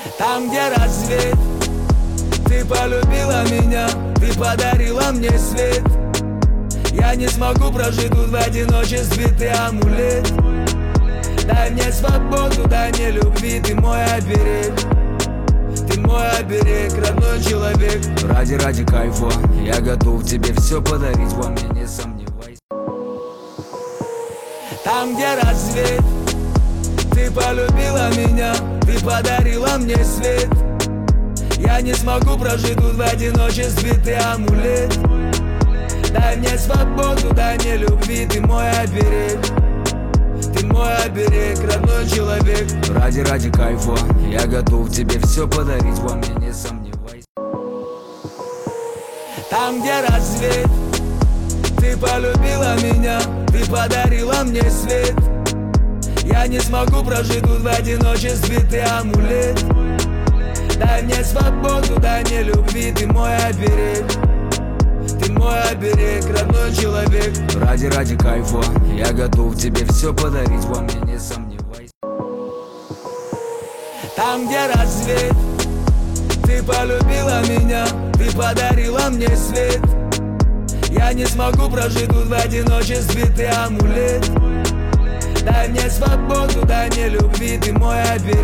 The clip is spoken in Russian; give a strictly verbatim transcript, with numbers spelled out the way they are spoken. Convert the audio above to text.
Там, где рассвет, ты полюбила меня, ты подарила мне свет. Я не смогу прожить тут в одиночестве, ты амулет. Дай мне свободу, дай мне любви, ты мой оберег. Ты мой оберег, родной человек. Ради, ради кайфа я готов тебе все подарить, во мне не сомневайся. Там, где рассвет, ты полюбила меня, ты подарила мне свет. Я не смогу прожить тут в одиночестве, ты амулет. Дай мне свободу, дай мне любви, ты мой оберег. Ты мой оберег, родной человек. Ради, ради кайфа я готов тебе все подарить, во мне не сомневайся. Там, где рассвет, ты полюбила меня, ты подарила мне свет. Я не смогу прожить тут в одиночестве, ты амулет. Дай мне свободу, дай мне любви, ты мой оберег. Ты мой оберег, родной человек. Ради, ради кайфа я готов тебе все подарить, во мне не сомневайся. Там, где рассвет, ты полюбила меня, ты подарила мне свет. Я не смогу прожить тут в одиночестве, ты амулет. Дай мне свободу, дай мне любви, ты мой оберег.